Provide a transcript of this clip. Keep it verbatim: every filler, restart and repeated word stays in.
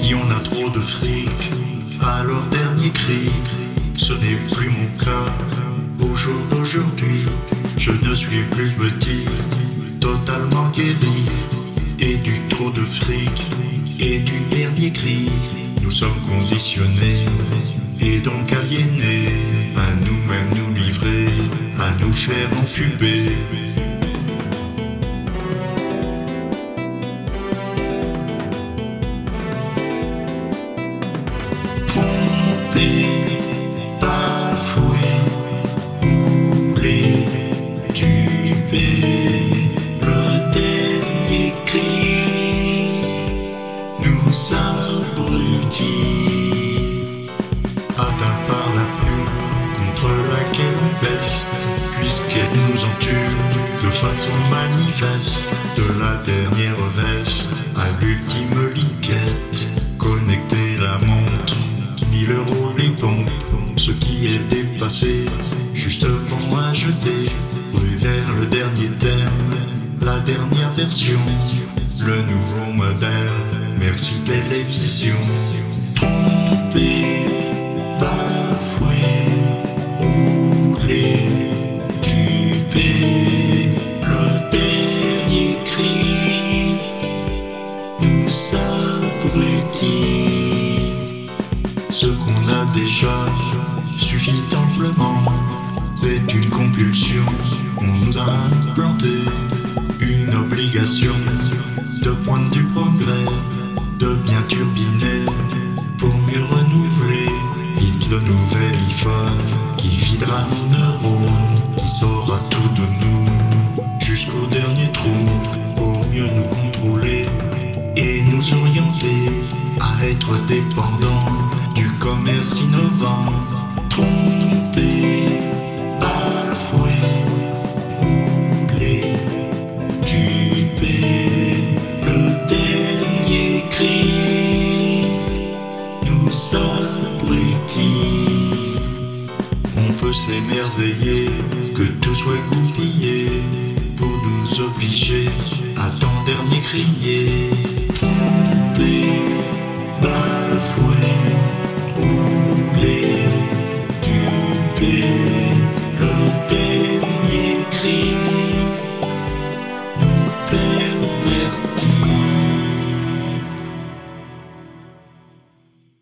Si on a trop de fric, alors dernier cri. Ce n'est plus mon cas. Au jour d'aujourd'hui, je ne suis plus petit, totalement guéri. Et du trop de fric, et du dernier cri, nous sommes conditionnés, et donc aliénés, à nous-mêmes nous livrer, à nous faire enfumer. Trompé, bafoué, roulé, dupé, le dernier cri nous abrutit, atteint par la plume contre laquelle on peste, puisqu'elle nous entoure de façon manifeste, de la dernière veste à l'ultime liquette, connecter la montre, mille euros les pompes, ce qui est dépassé, justement à jeter, vers le dernier thème, la dernière version, le nouveau modèle, merci télévision. Trompé, bafoué, roulé, dupé, le dernier cri nous abrutit. Ce qu'on a déjà suffit amplement. C'est une compulsion qu'on nous a implantée, une obligation de pointe du progrès, de bien turbiner pour mieux renouveler. Vite le nouvel iPhone qui videra nos neurones, qui saura tout de nous jusqu'au dernier trou pour mieux nous contrôler et nous orienter à être dépendants du commerce innovant. Trompé, bafoué, roulé, dupé, le dernier cri nous abrutit. On peut s'émerveiller que tout soit goupillé pour nous obliger à tant dernier crier. Trompé,